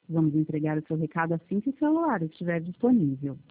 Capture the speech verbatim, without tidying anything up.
Vamos entregar o seu recado assim que o celular estiver disponível.